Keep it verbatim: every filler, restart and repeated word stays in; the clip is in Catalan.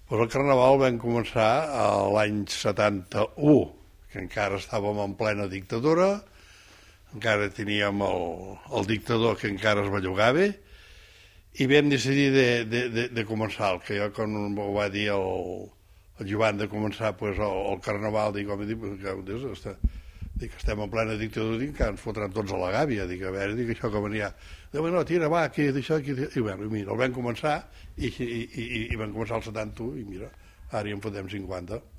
Pues el Carnaval vam començar l'any setanta-u, que encara estàvem en plena dictadura, encara teníem el, el dictador que encara es bellugava, i vam decidir de, de, de, de començar, que jo quan ho va dir el, el Joan de començar pues, el, el Carnaval, dic, home, dic, que, dic, dic, estem en plena dictadura, dic, que ens fotran tots a la gàbia, dic, a veure, dic, això com venia, dic, no, tira, va, aquí, d'això, aquí, i bueno, mira, el vam començar, i, i, i, i vam començar el setanta-u, i mira, ara ja en fotem cinquanta.